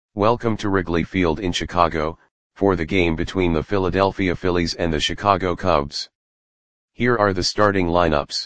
Welcome to Wrigley Field in Chicago, for the game between the Philadelphia Phillies and the Chicago Cubs. Here are the starting lineups.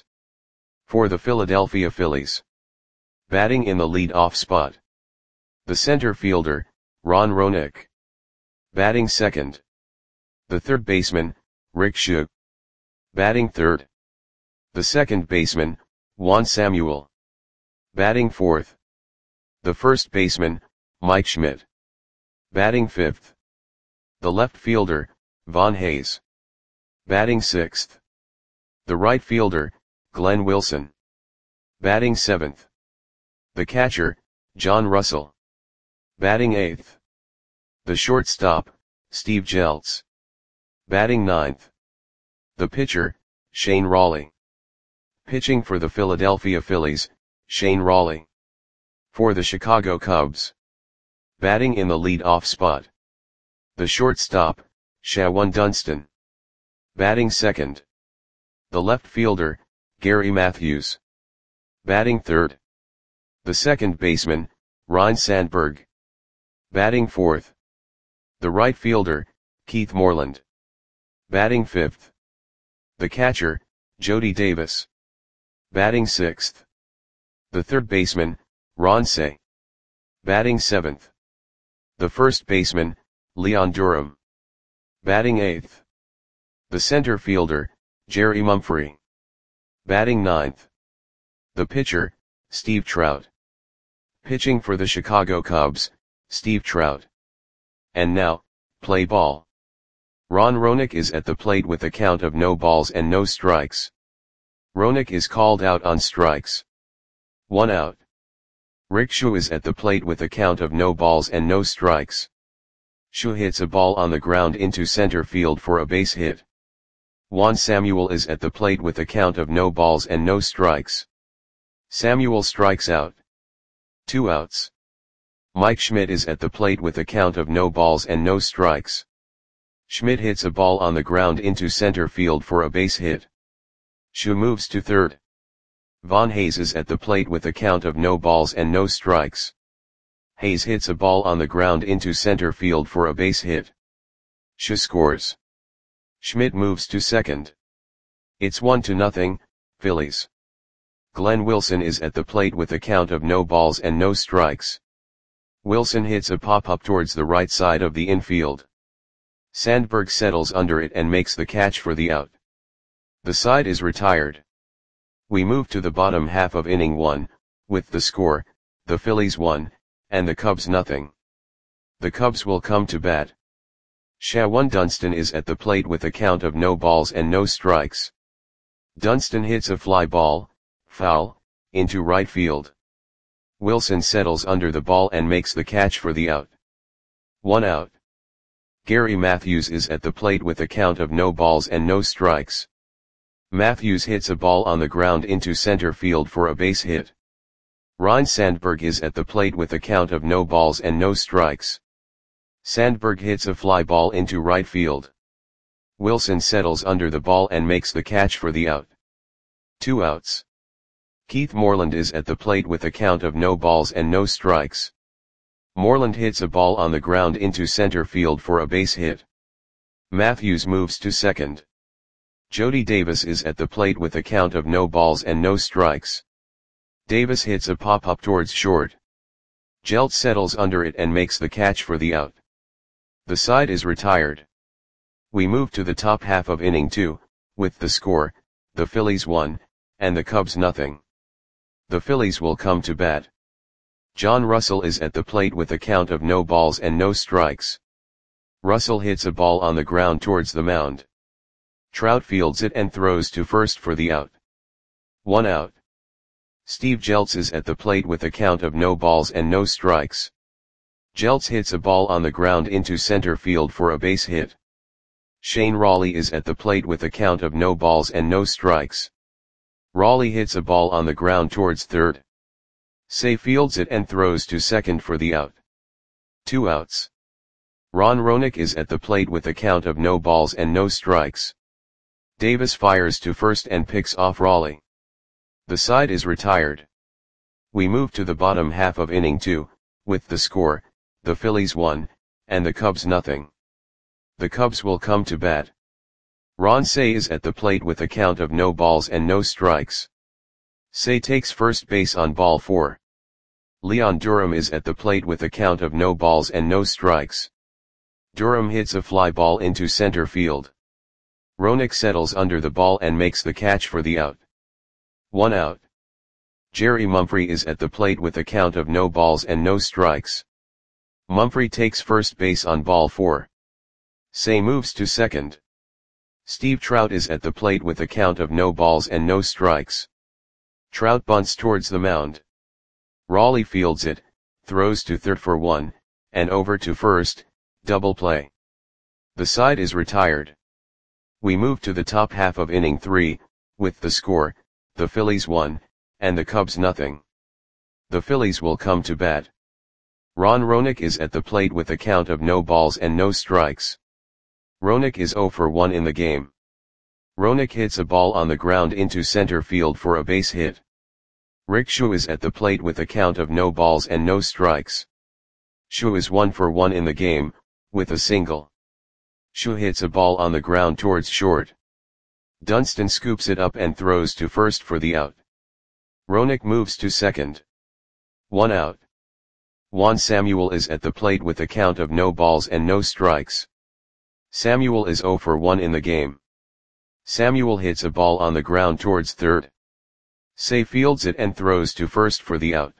For the Philadelphia Phillies. Batting in the lead-off spot. The center fielder, Ron Roenicke. Batting second. The third baseman, Rick Schu. Batting third. The second baseman, Juan Samuel. Batting fourth. The first baseman, Mike Schmidt. Batting fifth. The left fielder, Von Hayes. Batting sixth. The right fielder, Glenn Wilson. Batting seventh. The catcher, John Russell. Batting eighth. The shortstop, Steve Jeltz. Batting ninth. The pitcher, Shane Rawley. Pitching for the Philadelphia Phillies, Shane Rawley. For the Chicago Cubs. Batting in the lead-off spot. The shortstop, Shawon Dunston. Batting second. The left fielder, Gary Matthews. Batting third. The second baseman, Ryne Sandberg. Batting fourth. The right fielder, Keith Moreland. Batting fifth. The catcher, Jody Davis. Batting sixth. The third baseman, Ron Cey. Batting seventh. The first baseman, Leon Durham. Batting eighth. The center fielder, Jerry Mumphrey. Batting ninth. The pitcher, Steve Trout. Pitching for the Chicago Cubs, Steve Trout. And now, play ball. Ron Roenicke is at the plate with a count of no balls and no strikes. Roenicke is called out on strikes. 1 out. Rick Schu is at the plate with a count of no balls and no strikes. Schu hits a ball on the ground into center field for a base hit. Juan Samuel is at the plate with a count of no balls and no strikes. Samuel strikes out. 2 outs. Mike Schmidt is at the plate with a count of no balls and no strikes. Schmidt hits a ball on the ground into center field for a base hit. Schu moves to third. Von Hayes is at the plate with a count of no balls and no strikes. Hayes hits a ball on the ground into center field for a base hit. Schu scores. Schmidt moves to second. It's 1-0, Phillies. Glenn Wilson is at the plate with a count of no balls and no strikes. Wilson hits a pop-up towards the right side of the infield. Sandberg settles under it and makes the catch for the out. The side is retired. We move to the bottom half of inning 1, with the score, the Phillies 1, and the Cubs 0. The Cubs will come to bat. Shawon Dunston is at the plate with a count of no balls and no strikes. Dunston hits a fly ball, foul, into right field. Wilson settles under the ball and makes the catch for the out. 1 out. Gary Matthews is at the plate with a count of no balls and no strikes. Matthews hits a ball on the ground into center field for a base hit. Ryne Sandberg is at the plate with a count of no balls and no strikes. Sandberg hits a fly ball into right field. Wilson settles under the ball and makes the catch for the out. 2 outs. Keith Moreland is at the plate with a count of no balls and no strikes. Moreland hits a ball on the ground into center field for a base hit. Matthews moves to second. Jody Davis is at the plate with a count of no balls and no strikes. Davis hits a pop-up towards short. Jeltz settles under it and makes the catch for the out. The side is retired. We move to the top half of inning 2, with the score, the Phillies 1, and the Cubs 0. The Phillies will come to bat. John Russell is at the plate with a count of no balls and no strikes. Russell hits a ball on the ground towards the mound. Trout fields it and throws to first for the out. 1 out. Steve Jeltz is at the plate with a count of no balls and no strikes. Jeltz hits a ball on the ground into center field for a base hit. Shane Rawley is at the plate with a count of no balls and no strikes. Rawley hits a ball on the ground towards third. Cey fields it and throws to second for the out. 2 outs. Ron Roenicke is at the plate with a count of no balls and no strikes. Davis fires to first and picks off Rawley. The side is retired. We move to the bottom half of inning 2, with the score, the Phillies 1, and the Cubs nothing. The Cubs will come to bat. Ron Cey is at the plate with a count of no balls and no strikes. Cey takes first base on ball 4. Leon Durham is at the plate with a count of no balls and no strikes. Durham hits a fly ball into center field. Roenick settles under the ball and makes the catch for the out. 1 out. Jerry Mumphrey is at the plate with a count of no balls and no strikes. Mumphrey takes first base on ball 4. Cey moves to second. Steve Trout is at the plate with a count of no balls and no strikes. Trout bunts towards the mound. Raleigh fields it, throws to third for 1, and over to first, double play. The side is retired. We move to the top half of inning 3, with the score, the Phillies 1, and the Cubs nothing. The Phillies will come to bat. Ron Roenick is at the plate with a count of no balls and no strikes. Roenick is 0 for 1 in the game. Roenick hits a ball on the ground into center field for a base hit. Rick Schu is at the plate with a count of no balls and no strikes. Schu is 1 for 1 in the game, with a single. Schu hits a ball on the ground towards short. Dunston scoops it up and throws to first for the out. Roenick moves to second. 1 out. Juan Samuel is at the plate with a count of no balls and no strikes. Samuel is 0 for 1 in the game. Samuel hits a ball on the ground towards third. Cey fields it and throws to first for the out.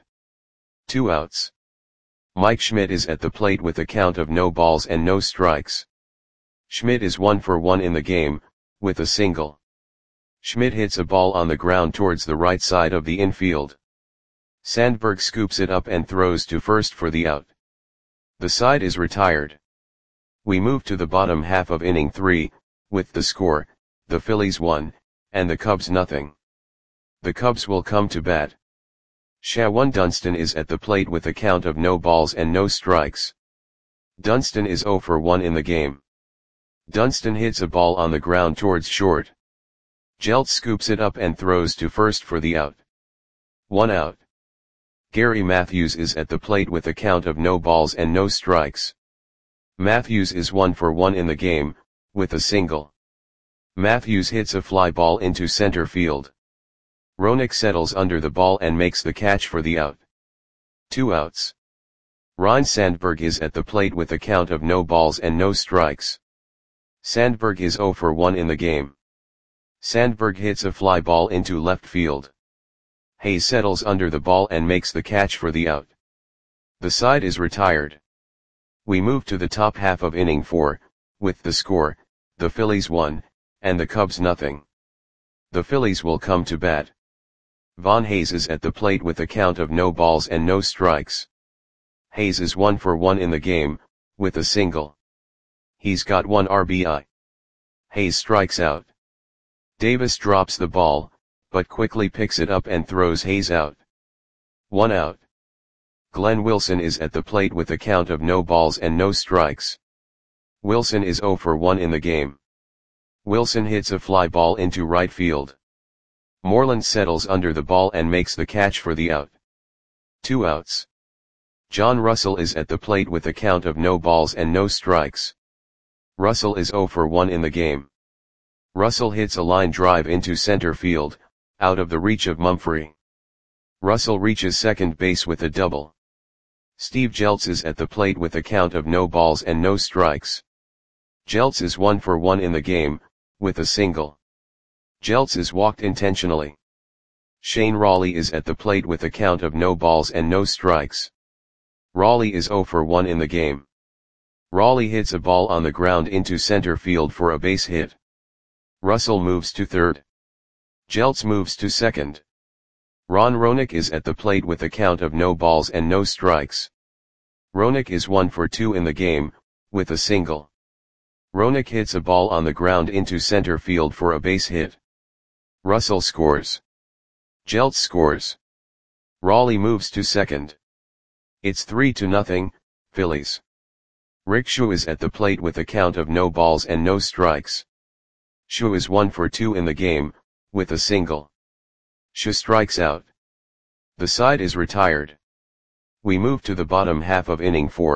2 outs. Mike Schmidt is at the plate with a count of no balls and no strikes. Schmidt is 1 for 1 in the game, with a single. Schmidt hits a ball on the ground towards the right side of the infield. Sandberg scoops it up and throws to first for the out. The side is retired. We move to the bottom half of inning 3, with the score, the Phillies 1, and the Cubs nothing. The Cubs will come to bat. Shawan Dunston is at the plate with a count of no balls and no strikes. Dunston is 0 for 1 in the game. Dunston hits a ball on the ground towards short. Jeltz scoops it up and throws to first for the out. 1 out. Gary Matthews is at the plate with a count of no balls and no strikes. Matthews is 1 for 1 in the game, with a single. Matthews hits a fly ball into center field. Roenick settles under the ball and makes the catch for the out. 2 outs. Ryne Sandberg is at the plate with a count of no balls and no strikes. Sandberg is 0 for 1 in the game. Sandberg hits a fly ball into left field. Hayes settles under the ball and makes the catch for the out. The side is retired. We move to the top half of inning 4, with the score, the Phillies 1, and the Cubs nothing. The Phillies will come to bat. Von Hayes is at the plate with a count of no balls and no strikes. Hayes is 1 for 1 in the game, with a single. He's got 1 RBI. Hayes strikes out. Davis drops the ball, but quickly picks it up and throws Hayes out. 1 out. Glenn Wilson is at the plate with a count of no balls and no strikes. Wilson is 0 for 1 in the game. Wilson hits a fly ball into right field. Moreland settles under the ball and makes the catch for the out. 2 outs. John Russell is at the plate with a count of no balls and no strikes. Russell is 0 for 1 in the game. Russell hits a line drive into center field, out of the reach of Mumphrey. Russell reaches second base with a double. Steve Jeltz is at the plate with a count of no balls and no strikes. Jeltz is 1 for 1 in the game, with a single. Jeltz is walked intentionally. Shane Raleigh is at the plate with a count of no balls and no strikes. Raleigh is 0 for 1 in the game. Raleigh hits a ball on the ground into center field for a base hit. Russell moves to third. Jeltz moves to second. Ron Roenick is at the plate with a count of no balls and no strikes. Roenick is 1 for 2 in the game, with a single. Roenick hits a ball on the ground into center field for a base hit. Russell scores. Jeltz scores. Raleigh moves to second. It's 3-0, Phillies. Rick Schu is at the plate with a count of no balls and no strikes. Schu is 1 for 2 in the game, with a single. Schu strikes out. The side is retired. We move to the bottom half of inning 4,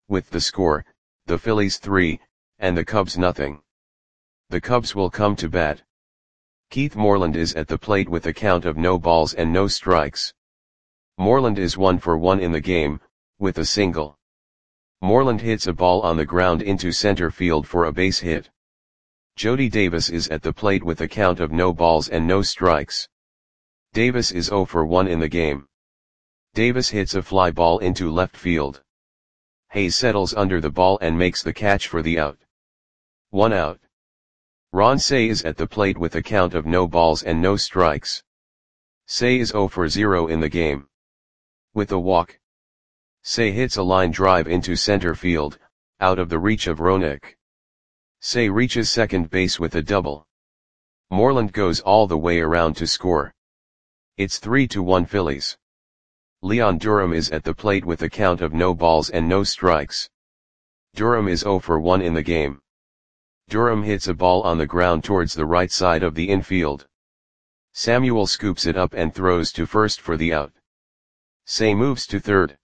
with the score, the Phillies 3, and the Cubs nothing. The Cubs will come to bat. Keith Moreland is at the plate with a count of no balls and no strikes. Moreland is 1 for 1 in the game, with a single. Moreland hits a ball on the ground into center field for a base hit. Jody Davis is at the plate with a count of no balls and no strikes. Davis is 0 for 1 in the game. Davis hits a fly ball into left field. Hayes settles under the ball and makes the catch for the out. 1 out. Ron Cey is at the plate with a count of no balls and no strikes. Cey is 0 for 0 in the game. With a walk. Cey hits a line drive into center field, out of the reach of Roenick. Cey reaches second base with a double. Moreland goes all the way around to score. It's 3-1 Phillies. Leon Durham is at the plate with a count of no balls and no strikes. Durham is 0 for 1 in the game. Durham hits a ball on the ground towards the right side of the infield. Samuel scoops it up and throws to first for the out. Cey moves to third.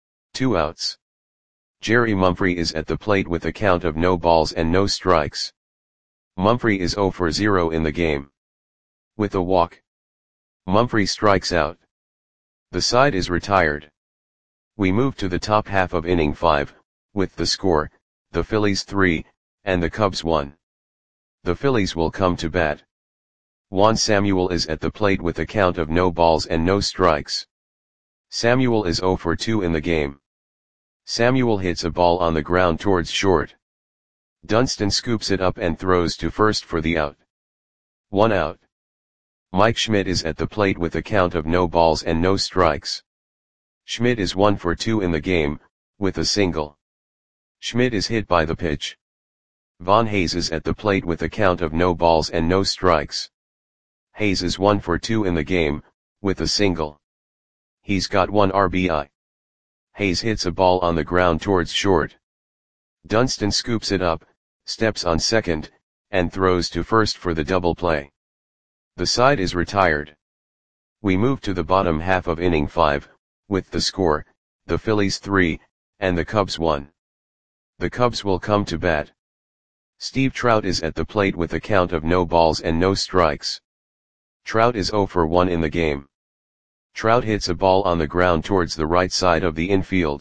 2 outs. Jerry Mumphrey is at the plate with a count of no balls and no strikes. Mumphrey is 0 for 0 in the game. With a walk. Mumphrey strikes out. The side is retired. We move to the top half of inning 5, with the score, the Phillies 3, and the Cubs 1. The Phillies will come to bat. Juan Samuel is at the plate with a count of no balls and no strikes. Samuel is 0 for 2 in the game. Samuel hits a ball on the ground towards short. Dunston scoops it up and throws to first for the out. 1 out. Mike Schmidt is at the plate with a count of no balls and no strikes. Schmidt is 1 for 2 in the game, with a single. Schmidt is hit by the pitch. Von Hayes is at the plate with a count of no balls and no strikes. Hayes is 1 for 2 in the game, with a single. He's got 1 RBI. Hayes hits a ball on the ground towards short. Dunston scoops it up, steps on second, and throws to first for the double play. The side is retired. We move to the bottom half of inning 5, with the score, the Phillies 3, and the Cubs 1. The Cubs will come to bat. Steve Trout is at the plate with a count of no balls and no strikes. Trout is 0 for 1 in the game. Trout hits a ball on the ground towards the right side of the infield.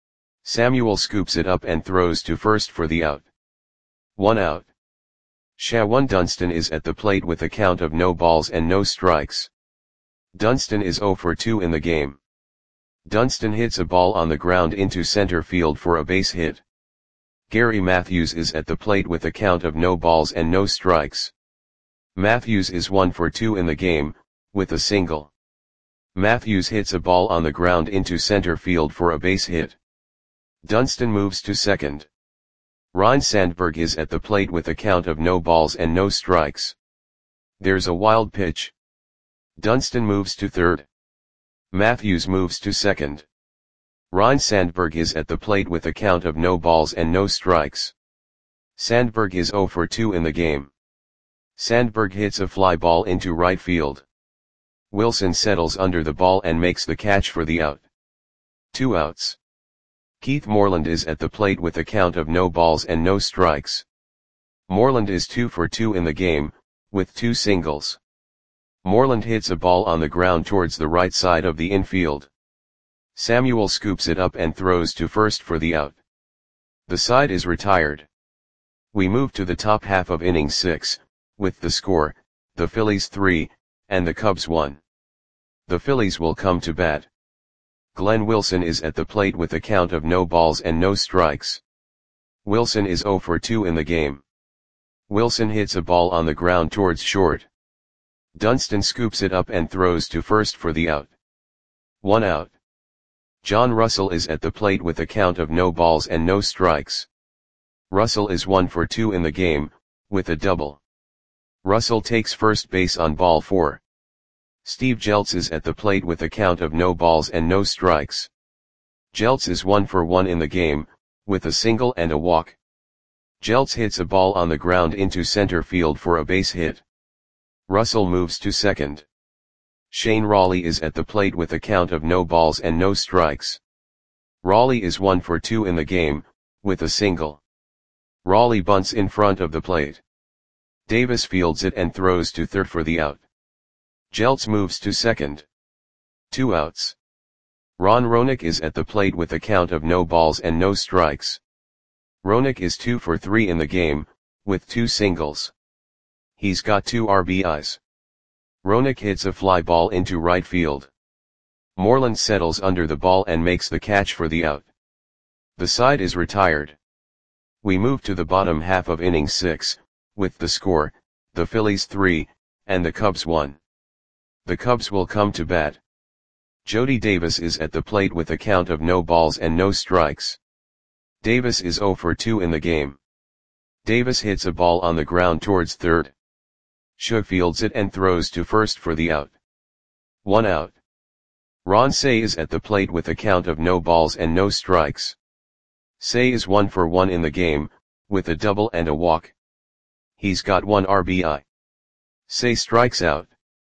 Samuel scoops it up and throws to first for the out. 1 out. Shawan Dunston is at the plate with a count of no balls and no strikes. Dunston is 0 for 2 in the game. Dunston hits a ball on the ground into center field for a base hit. Gary Matthews is at the plate with a count of no balls and no strikes. Matthews is 1 for 2 in the game, with a single. Matthews hits a ball on the ground into center field for a base hit. Dunston moves to second. Ryne Sandberg is at the plate with a count of no balls and no strikes. There's a wild pitch. Dunston moves to third. Matthews moves to second. Ryne Sandberg is at the plate with a count of no balls and no strikes. Sandberg is 0 for 2 in the game. Sandberg hits a fly ball into right field. Wilson settles under the ball and makes the catch for the out. 2 outs. Keith Moreland is at the plate with a count of no balls and no strikes. Moreland is 2 for 2 in the game, with 2 singles. Moreland hits a ball on the ground towards the right side of the infield. Samuel scoops it up and throws to first for the out. The side is retired. We move to the top half of inning 6, with the score, the Phillies 3, and the Cubs 1. The Phillies will come to bat. Glenn Wilson is at the plate with a count of no balls and no strikes. Wilson is 0 for 2 in the game. Wilson hits a ball on the ground towards short. Dunston scoops it up and throws to first for the out. 1 out. John Russell is at the plate with a count of no balls and no strikes. Russell is 1 for 2 in the game, with a double. Russell takes first base on ball 4. Steve Jeltz is at the plate with a count of no balls and no strikes. Jeltz is 1 for 1 in the game, with a single and a walk. Jeltz hits a ball on the ground into center field for a base hit. Russell moves to second. Shane Rawley is at the plate with a count of no balls and no strikes. Raleigh is 1 for 2 in the game, with a single. Raleigh bunts in front of the plate. Davis fields it and throws to third for the out. Jeltz moves to second. 2 outs. Ron Roenick is at the plate with a count of no balls and no strikes. Roenick is 2 for 3 in the game, with 2 singles. He's got 2 RBIs. Roenick hits a fly ball into right field. Moreland settles under the ball and makes the catch for the out. The side is retired. We move to the bottom half of inning 6, with the score, the Phillies 3, and the Cubs 1. The Cubs will come to bat. Jody Davis is at the plate with a count of no balls and no strikes. Davis is 0 for 2 in the game. Davis hits a ball on the ground towards third. Shug fields it and throws to first for the out. 1 out. Ron Cey is at the plate with a count of no balls and no strikes. Cey is 1 for 1 in the game, with a double and a walk. He's got 1 RBI. Cey strikes out.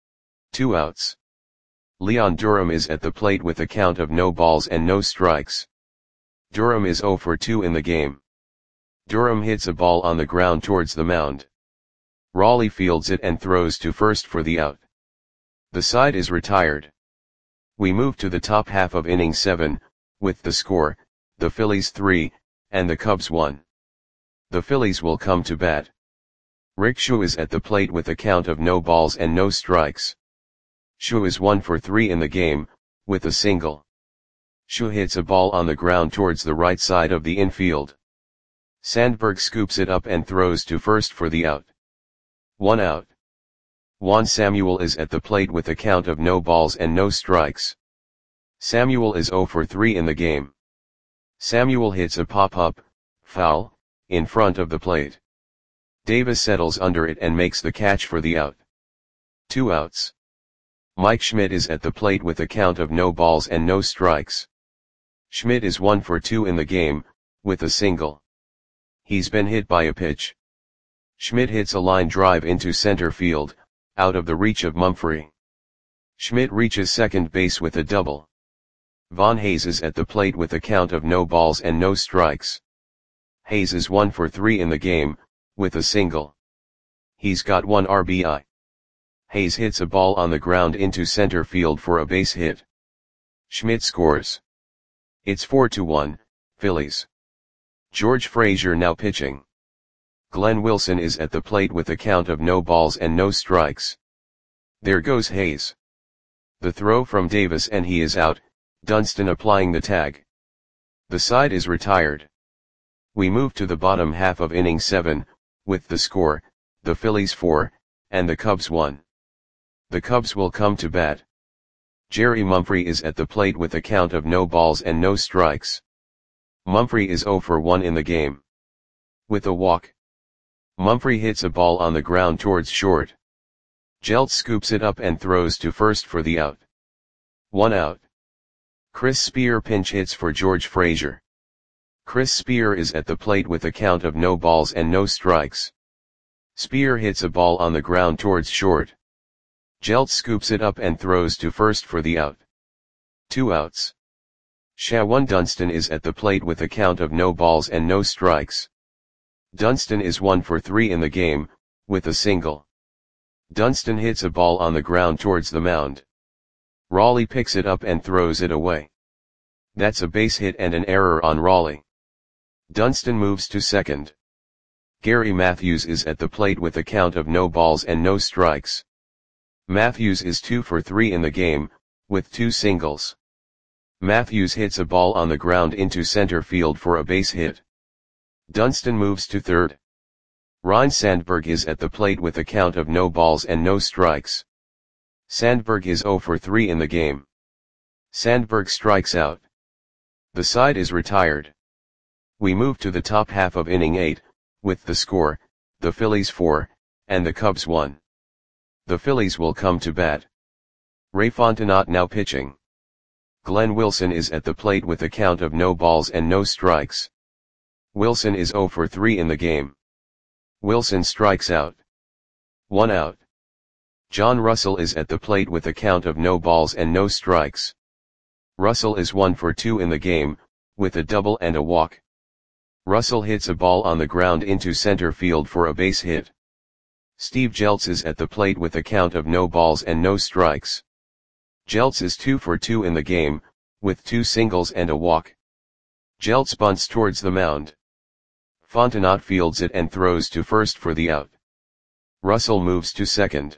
2 outs. Leon Durham is at the plate with a count of no balls and no strikes. Durham is 0 for 2 in the game. Durham hits a ball on the ground towards the mound. Raleigh fields it and throws to first for the out. The side is retired. We move to the top half of inning 7, with the score, the Phillies 3, and the Cubs 1. The Phillies will come to bat. Rick Schuh is at the plate with a count of no balls and no strikes. Schuh is 1 for 3 in the game, with a single. Schuh hits a ball on the ground towards the right side of the infield. Sandberg scoops it up and throws to first for the out. 1 out. Juan Samuel is at the plate with a count of no balls and no strikes. Samuel is 0 for 3 in the game. Samuel hits a pop-up, foul, in front of the plate. Davis settles under it and makes the catch for the out. 2 outs. Mike Schmidt is at the plate with a count of no balls and no strikes. Schmidt is 1 for 2 in the game, with a single. He's been hit by a pitch. Schmidt hits a line drive into center field, out of the reach of Mumphrey. Schmidt reaches second base with a double. Von Hayes is at the plate with a count of no balls and no strikes. Hayes is 1 for 3 in the game, with a single. He's got 1 RBI. Hayes hits a ball on the ground into center field for a base hit. Schmidt scores. It's 4-1, Phillies. George Frazier now pitching. Glenn Wilson is at the plate with a count of no balls and no strikes. There goes Hayes. The throw from Davis and he is out, Dunston applying the tag. The side is retired. We move to the bottom half of inning 7, with the score, the Phillies 4, and the Cubs 1. The Cubs will come to bat. Jerry Mumphrey is at the plate with a count of no balls and no strikes. Mumphrey is 0 for 1 in the game. With a walk. Mumphrey hits a ball on the ground towards short. Jeltz scoops it up and throws to first for the out. 1 out. Chris Spear pinch hits for George Frazier. Chris Spear is at the plate with a count of no balls and no strikes. Spear hits a ball on the ground towards short. Jeltz scoops it up and throws to first for the out. 2 outs. Shawan Dunston is at the plate with a count of no balls and no strikes. Dunston is 1 for 3 in the game, with a single. Dunston hits a ball on the ground towards the mound. Raleigh picks it up and throws it away. That's a base hit and an error on Raleigh. Dunston moves to second. Gary Matthews is at the plate with a count of no balls and no strikes. Matthews is 2 for 3 in the game, with 2 singles. Matthews hits a ball on the ground into center field for a base hit. Dunston moves to third. Ryne Sandberg is at the plate with a count of no balls and no strikes. Sandberg is 0 for 3 in the game. Sandberg strikes out. The side is retired. We move to the top half of inning 8, with the score, the Phillies 4, and the Cubs 1. The Phillies will come to bat. Ray Fontenot now pitching. Glenn Wilson is at the plate with a count of no balls and no strikes. Wilson is 0 for 3 in the game. Wilson strikes out. 1 out. John Russell is at the plate with a count of no balls and no strikes. Russell is 1 for 2 in the game, with a double and a walk. Russell hits a ball on the ground into center field for a base hit. Steve Jeltz is at the plate with a count of no balls and no strikes. Jeltz is 2 for 2 in the game, with 2 singles and a walk. Jeltz bunts towards the mound. Fontenot fields it and throws to first for the out. Russell moves to second.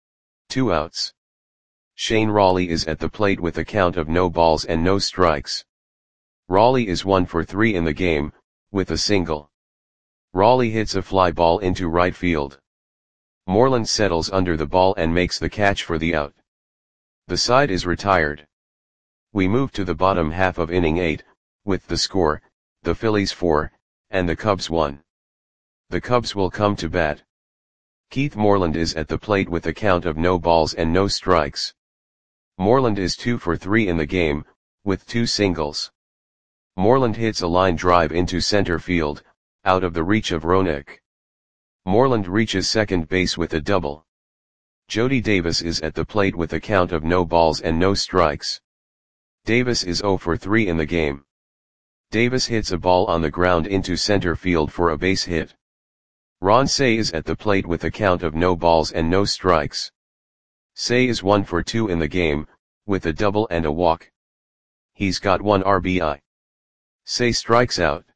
2 outs. Shane Rawley is at the plate with a count of no balls and no strikes. Rawley is 1 for 3 in the game, with a single. Rawley hits a fly ball into right field. Moreland settles under the ball and makes the catch for the out. The side is retired. We move to the bottom half of inning 8, with the score, the Phillies 4, and the Cubs 1. The Cubs will come to bat. Keith Moreland is at the plate with a count of no balls and no strikes. Moreland is 2 for 3 in the game, with 2 singles. Moreland hits a line drive into center field, out of the reach of Roenick. Moreland reaches second base with a double. Jody Davis is at the plate with a count of no balls and no strikes. Davis is 0 for 3 in the game. Davis hits a ball on the ground into center field for a base hit. Ron Cey is at the plate with a count of no balls and no strikes. Cey is 1 for 2 in the game, with a double and a walk. He's got 1 RBI. Cey strikes out.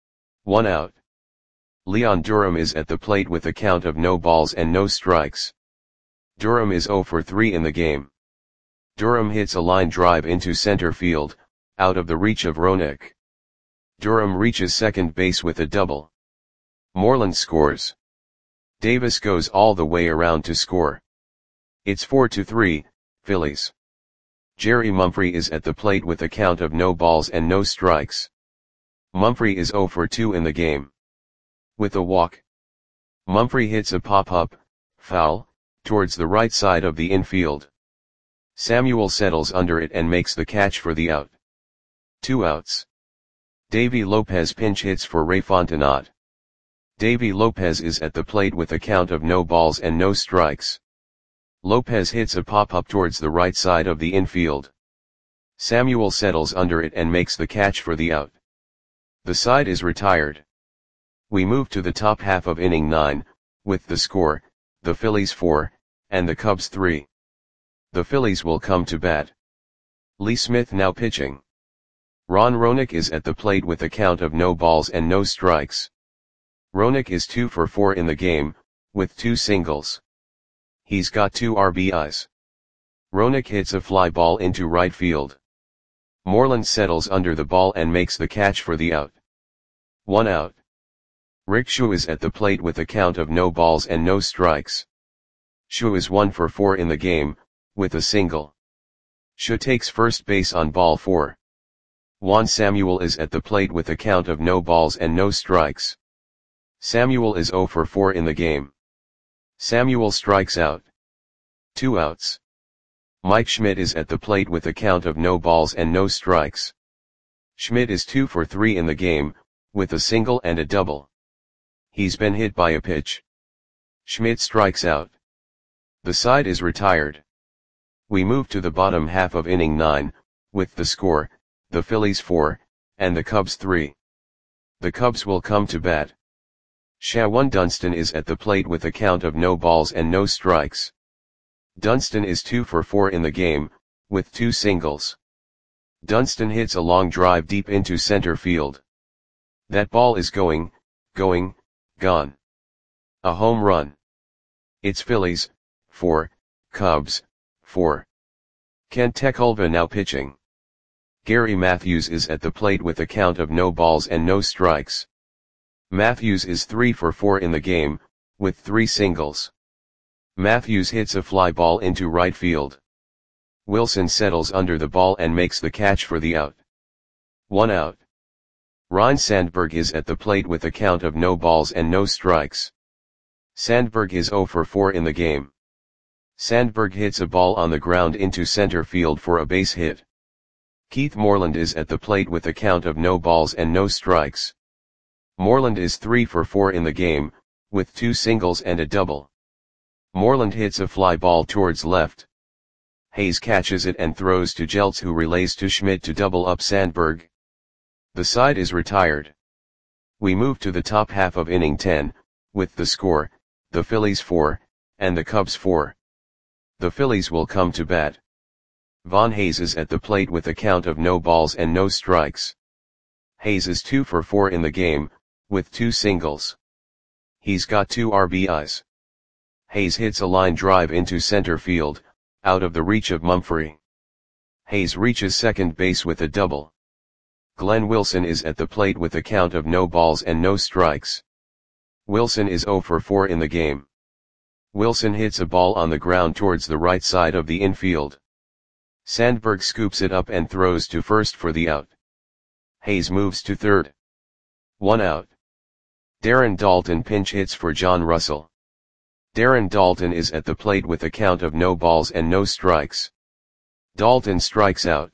1 out. Leon Durham is at the plate with a count of no balls and no strikes. Durham is 0 for 3 in the game. Durham hits a line drive into center field, out of the reach of Roenick. Durham reaches second base with a double. Moreland scores. Davis goes all the way around to score. It's 4-3, Phillies. Jerry Mumphrey is at the plate with a count of no balls and no strikes. Mumphrey is 0 for 2 in the game. With a walk. Mumphrey hits a pop-up, foul, towards the right side of the infield. Samuel settles under it and makes the catch for the out. 2 outs. Davy Lopez pinch hits for Ray Fontenot. Davy Lopez is at the plate with a count of no balls and no strikes. Lopez hits a pop-up towards the right side of the infield. Samuel settles under it and makes the catch for the out. The side is retired. We move to the top half of inning 9, with the score, the Phillies 4, and the Cubs 3. The Phillies will come to bat. Lee Smith now pitching. Ron Roenick is at the plate with a count of no balls and no strikes. Roenick is 2 for 4 in the game, with 2 singles. He's got 2 RBIs. Roenick hits a fly ball into right field. Moreland settles under the ball and makes the catch for the out. 1 out. Rick Schuh is at the plate with a count of no balls and no strikes. Schuh is 1 for 4 in the game, with a single. Schuh takes first base on ball 4. Juan Samuel is at the plate with a count of no balls and no strikes. Samuel is 0 for 4 in the game. Samuel strikes out. 2 outs. Mike Schmidt is at the plate with a count of no balls and no strikes. Schmidt is 2 for 3 in the game, with a single and a double. He's been hit by a pitch. Schmidt strikes out. The side is retired. We move to the bottom half of inning 9, with the score, the Phillies 4, and the Cubs 3. The Cubs will come to bat. Shawan Dunston is at the plate with a count of no balls and no strikes. Dunston is 2 for 4 in the game, with 2 singles. Dunston hits a long drive deep into center field. That ball is going, gone. A home run. It's Phillies 4, Cubs 4. Kent Tekulve now pitching. Gary Matthews is at the plate with a count of no balls and no strikes. Matthews is 3 for 4 in the game, with 3 singles. Matthews hits a fly ball into right field. Wilson settles under the ball and makes the catch for the out. 1 out. Ryne Sandberg is at the plate with a count of no balls and no strikes. Sandberg is 0 for 4 in the game. Sandberg hits a ball on the ground into center field for a base hit. Keith Moreland is at the plate with a count of no balls and no strikes. Moreland is 3 for 4 in the game, with 2 singles and a double. Moreland hits a fly ball towards left. Hayes catches it and throws to Jeltz, who relays to Schmidt to double up Sandberg. The side is retired. We move to the top half of inning 10, with the score, the Phillies 4, and the Cubs 4. The Phillies will come to bat. Von Hayes is at the plate with a count of no balls and no strikes. Hayes is 2 for 4 in the game, with 2 singles. He's got 2 RBIs. Hayes hits a line drive into center field, out of the reach of Mumphrey. Hayes reaches second base with a double. Glenn Wilson is at the plate with a count of no balls and no strikes. Wilson is 0 for 4 in the game. Wilson hits a ball on the ground towards the right side of the infield. Sandberg scoops it up and throws to first for the out. Hayes moves to third. 1 out. Darren Daulton pinch hits for John Russell. Darren Daulton is at the plate with a count of no balls and no strikes. Daulton strikes out.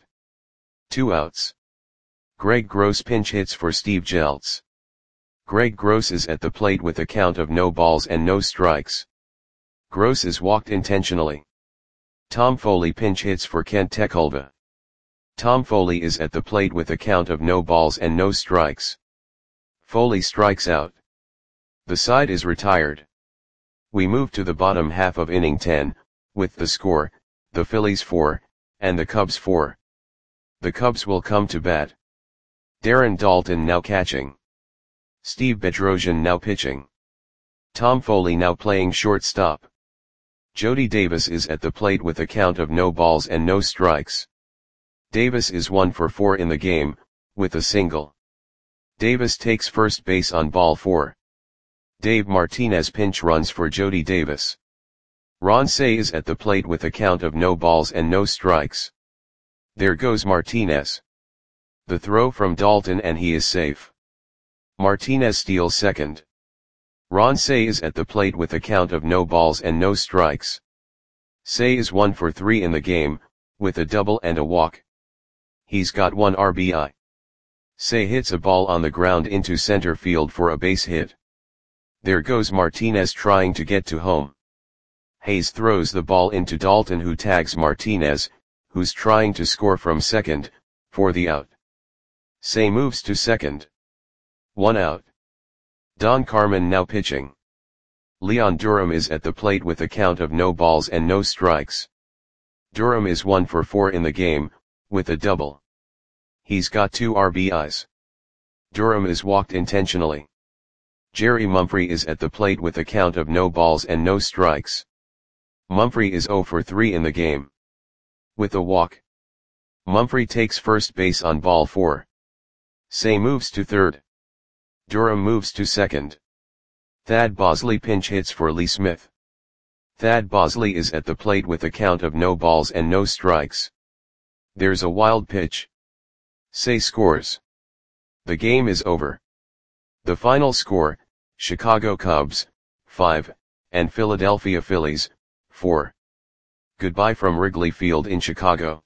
2 outs. Greg Gross pinch hits for Steve Jeltz. Greg Gross is at the plate with a count of no balls and no strikes. Gross is walked intentionally. Tom Foley pinch hits for Kent Tekulve. Tom Foley is at the plate with a count of no balls and no strikes. Foley strikes out. The side is retired. We move to the bottom half of inning 10, with the score, the Phillies 4, and the Cubs 4. The Cubs will come to bat. Darren Daulton now catching. Steve Bedrosian now pitching. Tom Foley now playing shortstop. Jody Davis is at the plate with a count of no balls and no strikes. Davis is 1 for 4 in the game, with a single. Davis takes first base on ball 4. Dave Martinez pinch runs for Jody Davis. Ron Cey is at the plate with a count of no balls and no strikes. There goes Martinez. The throw from Daulton and he is safe. Martinez steals second. Ron Cey is at the plate with a count of no balls and no strikes. Cey is 1 for 3 in the game, with a double and a walk. He's got 1 RBI. Cey hits a ball on the ground into center field for a base hit. There goes Martinez trying to get to home. Hayes throws the ball into Daulton, who tags Martinez, who's trying to score from second, for the out. Cey moves to second. 1 out. Don Carmen now pitching. Leon Durham is at the plate with a count of no balls and no strikes. Durham is 1 for 4 in the game, with a double. He's got 2 RBIs. Durham is walked intentionally. Jerry Mumphrey is at the plate with a count of no balls and no strikes. Mumphrey is 0 for 3 in the game. With a walk. Mumphrey takes first base on ball 4. Cey moves to third. Durham moves to second. Thad Bosley pinch hits for Lee Smith. Thad Bosley is at the plate with a count of no balls and no strikes. There's a wild pitch. Cey scores. The game is over. The final score, Chicago Cubs, 5, and Philadelphia Phillies, 4. Goodbye from Wrigley Field in Chicago.